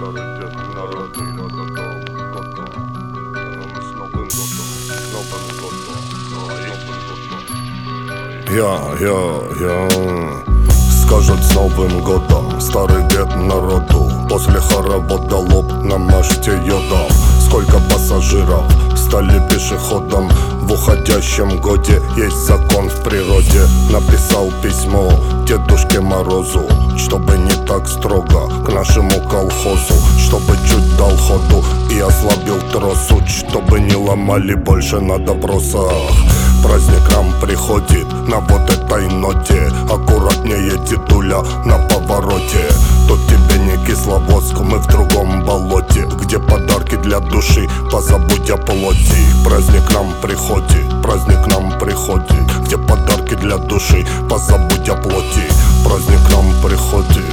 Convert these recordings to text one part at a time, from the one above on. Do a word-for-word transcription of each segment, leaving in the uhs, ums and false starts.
Старый дед народу, с Новым годом, с Новым годом, с Новым годом. Я, я, я. Скажут с Новым годом, старый дед народу. После хоровода лоб намажьте йодом. Сколько пассажиров стали пешеходом. В уходящем годе есть закон в природе. Написал письмо Дедушке Морозу, чтобы не так строго к нашему колхозу, чтобы чуть дал ходу и ослабил тросу, чтобы не ломали больше на допросах. Праздник нам приходит на вот этой ноте. Аккуратнее, дедуля, на повороте. Тут тебе не Кисловодск, мы в другом болоте, где подарки для души, позабудь о плоти. Праздник нам приходит, праздник нам приходит, где подарки для души, позабудь о плоти. Праздник нам приходит.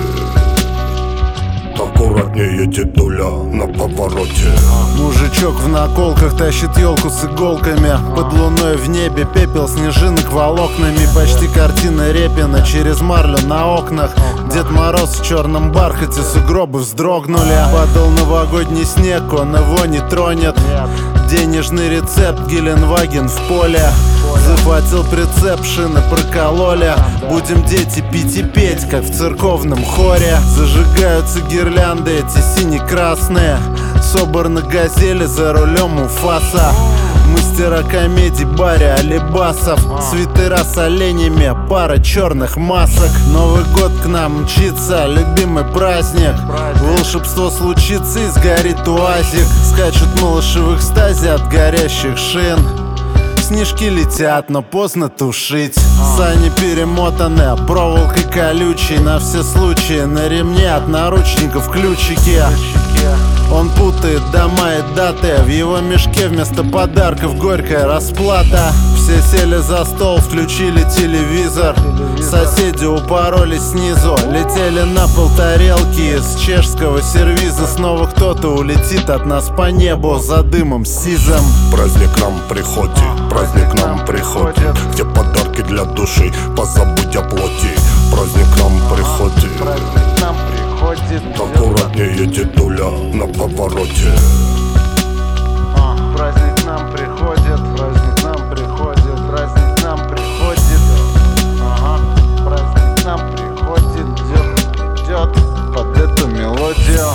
Аккуратнее, дедуля, на повороте. Мужичок в наколках тащит елку с иголками. Под луной в небе пепел снежинок волокнами. Почти картина Репина через марлю на окнах. Дед Мороз в черном бархате, сугробы вздрогнули. Падал новогодний снег, он его не тронет. Денежный рецепт, Геленваген в поле. Захватил прицеп, шины прокололи. Будем, дети, пить и петь, как в церковном хоре. Зажигаются гирлянды эти сине-красные. Собор на газели, за рулем Уфаса. Мастера комедий, Барри Алибасов. Свитера с оленями, пара черных масок. Новый год к нам мчится, любимый праздник. Волшебство случится и сгорит уазик. Скачут малыши в экстазе от горящих шин. Снежки летят, но поздно тушить. Сани перемотаны проволокой колючей. На все случаи на ремне от наручников ключики. Он путает дома и даты. В его мешке вместо подарков горькая расплата. Все сели за стол, включили телевизор. Соседи упоролись снизу. Летели на пол тарелки из чешского сервиза. Снова кто-то улетит от нас по небу за дымом сизым. Праздник нам приходит, праздник нам приходит, где подарки для души, позабудь о плоти. Праздник нам приходит, праздник нам приходит. Аккуратнее, дедуля, на повороте. а, Праздник нам приходит, праздник нам приходит, праздник нам приходит. Ага, праздник нам приходит, идет, идет под эту мелодию.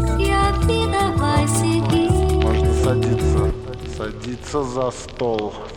Можно садиться, садиться за стол.